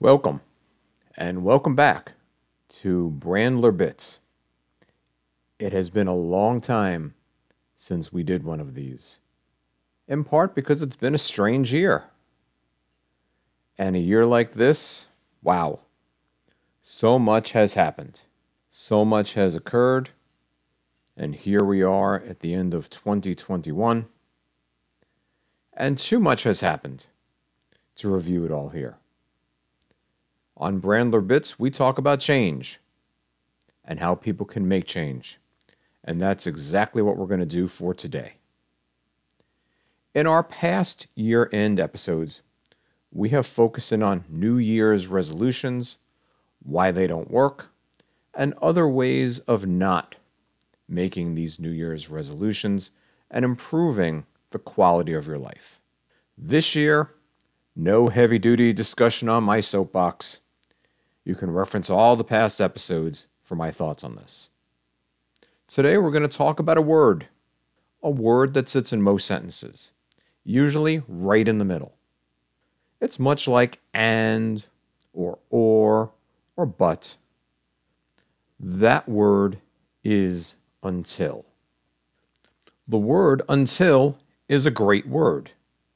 Welcome, and welcome back to Brandler Bits. It has been a long time since we did one of these, in part because it's been a strange year. And a year like this, wow, so much has happened, so much has occurred, and here we are at the end of 2021, and too much has happened to review it all here. On Brandler Bits, we talk about change and how people can make change. And that's exactly what we're going to do for today. In our past year-end episodes, we have focused in on New Year's resolutions, why they don't work, and other ways of not making these New Year's resolutions and improving the quality of your life. This year, no heavy-duty discussion on my soapbox. You can reference all the past episodes for my thoughts on this. Today we're going to talk about a word that sits in most sentences, usually right in the middle. It's much like and, or but. That word is until. The word until is a great word.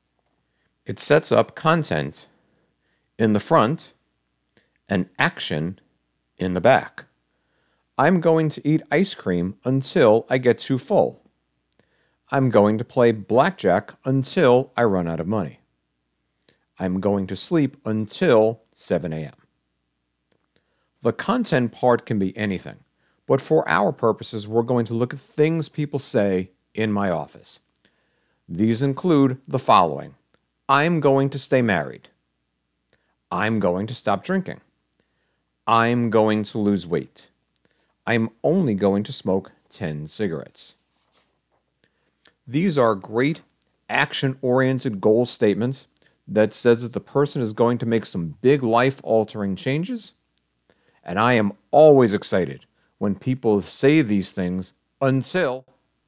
It sets up content in the front and action in the back. I'm going to eat ice cream until I get too full. I'm going to play blackjack until I run out of money. I'm going to sleep until 7 a.m. The content part can be anything, but for our purposes, we're going to look at things people say in my office. These include the following. I'm going to stay married. I'm going to stop drinking. I'm going to lose weight. I'm only going to smoke 10 cigarettes. These are great action-oriented goal statements that says that the person is going to make some big life-altering changes. And I am always excited when people say these things until.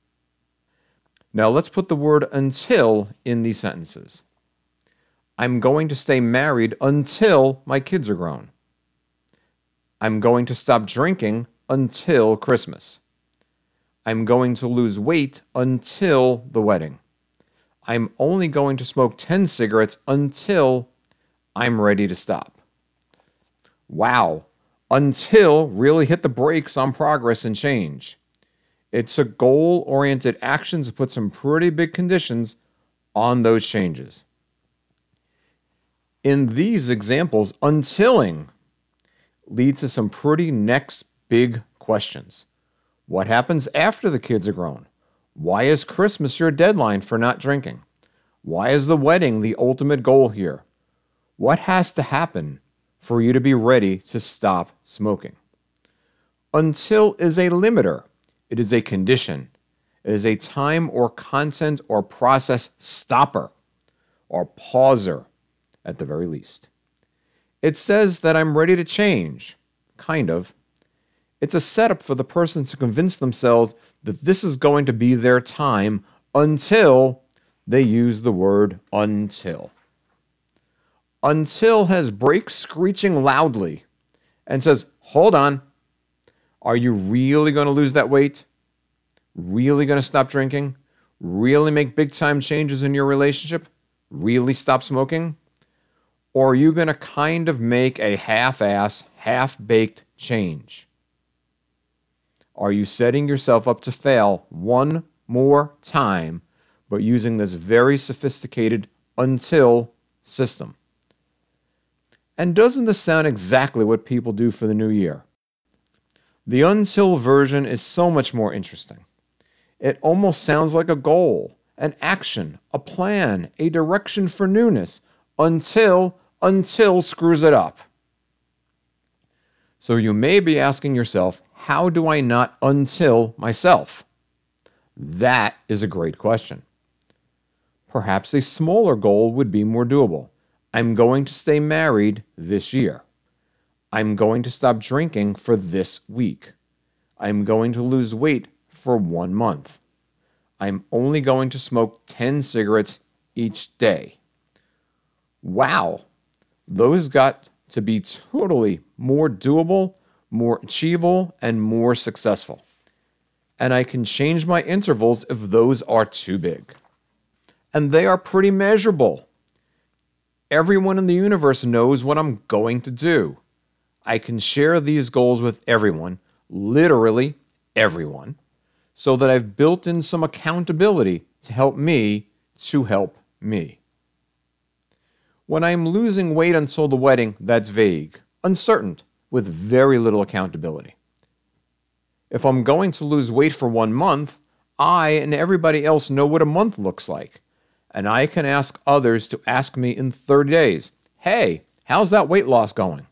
Now let's put the word until in these sentences. I'm going to stay married until my kids are grown. I'm going to stop drinking until Christmas. I'm going to lose weight until the wedding. I'm only going to smoke 10 cigarettes until I'm ready to stop. Wow, until really hit the brakes on progress and change. It's a goal-oriented action to put some pretty big conditions on those changes. In these examples, untilling leads to some pretty next big questions. What happens after the kids are grown? Why is Christmas your deadline for not drinking? Why is the wedding the ultimate goal here? What has to happen for you to be ready to stop smoking? Until is a limiter. It is a condition. It is a time or content or process stopper or pauser at the very least. It says that I'm ready to change, kind of. It's a setup for the person to convince themselves that this is going to be their time until they use the word until. Until has brakes screeching loudly and says, hold on, are you really going to lose that weight? Really going to stop drinking? Really make big time changes in your relationship? Really stop smoking? Or are you going to kind of make a half-ass, half-baked change? Are you setting yourself up to fail one more time, but using this very sophisticated until system? And doesn't this sound exactly what people do for the new year? The until version is so much more interesting. It almost sounds like a goal, an action, a plan, a direction for newness, until screws it up. So you may be asking yourself, how do I not until myself? That is a great question. Perhaps a smaller goal would be more doable. I'm going to stay married this year. I'm going to stop drinking for this week. I'm going to lose weight for 1 month. I'm only going to smoke 10 cigarettes each day. Wow, those got to be totally more doable, more achievable, and more successful. And I can change my intervals if those are too big. And they are pretty measurable. Everyone in the universe knows what I'm going to do. I can share these goals with everyone, literally everyone, so that I've built in some accountability to help me to help me. When I'm losing weight until the wedding, that's vague, uncertain, with very little accountability. If I'm going to lose weight for 1 month, I and everybody else know what a month looks like. And I can ask others to ask me in 30 days, hey, how's that weight loss going?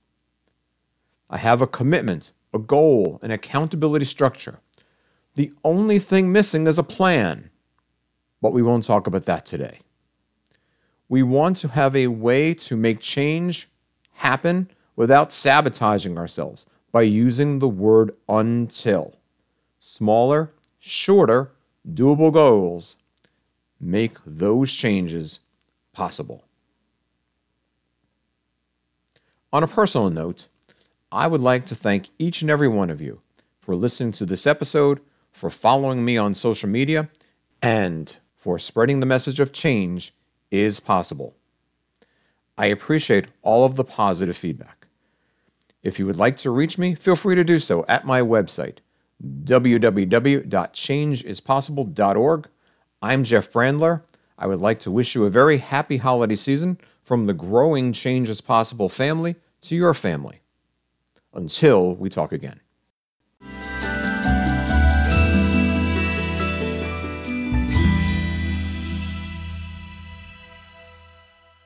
I have a commitment, a goal, an accountability structure. The only thing missing is a plan. But we won't talk about that today. We want to have a way to make change happen without sabotaging ourselves by using the word until. Smaller, shorter, doable goals make those changes possible. On a personal note, I would like to thank each and every one of you for listening to this episode, for following me on social media, and for spreading the message of change is possible. I appreciate all of the positive feedback. If you would like to reach me, feel free to do so at my website, www.changeisimpossible.org. I'm Jeff Brandler. I would like to wish you a very happy holiday season from the growing Change is Possible family to your family. Until we talk again.